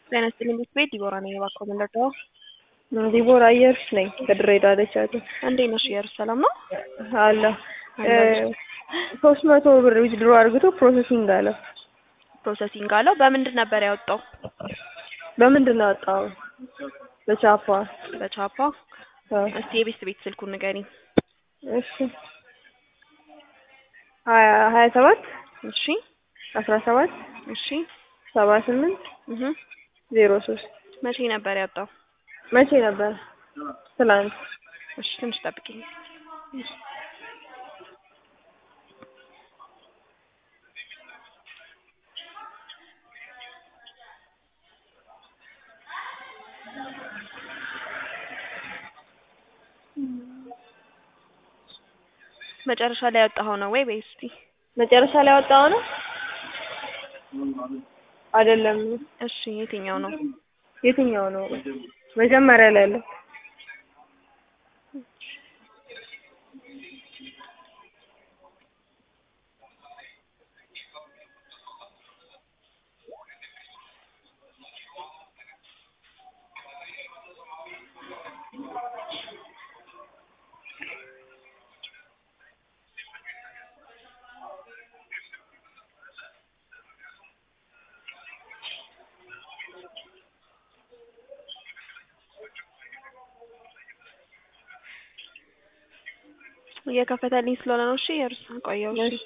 ጤና ይስጥልኝ ቤት ዲቦራ ነኝ። እባክዎ ምን ልርዳዎ? ዲቦራ አየርሽ ነኝ ከድሬዳዋ ደቻቱ። እንዴት ነሽ? እየሩስ ሰላም ነው? አለ 300 ብር ዊዝድሮ አድርግቶ ፕሮሰሲንግ አለ። ፕሮሰሲንግ አለው። በምንድን ነበር ያወጣው? በምንድን ነው ያወጣው? በቻፓ። በቻፓ። እስቲ የቤት ስልኩን ንገሪኝ። እሺ 27 እሺ 17 እሺ 78 03 መቼ ነበር ያወጣው? መቼ ነበር? ትናንት። እሺ ትንሽ ጠብቂኝ። መጨረሻ ላይ ያወጣው ነው ወይስ እስቲ መጨረሻ ላይ ያወጣው ነው? አይደለም። እሺ የትኛው ነው? የትኛው ነው? መጀመሪያ ላይ ያለው እየከፈተልኝ ስለሆነ ነው። እሺ እየሩስ ቆየው። እሺ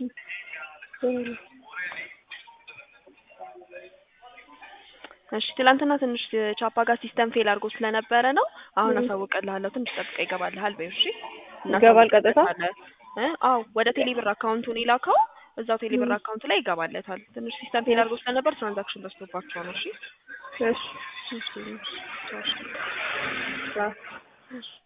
እሺ ትላንትና ትንሽ ቻፓ ጋር ሲስተም ፌል አድርጎ ስለነበረ ነው። አሁን አሳውቅልሃለሁ። ትንሽ ጠብቀህ ይገባልሃል በይው። እሺ ይገባል ቀጥታ? አዎ ወደ ቴሌብር አካውንቱን ይላከው። እዛው ቴሌብር አካውንት ላይ ይገባለታል። ትንሽ ሲስተም ፌል አድርጎ ስለነበር ትራንዛክሽን በዝቶባቸው ነው። እሺ እሺ እሺ እሺ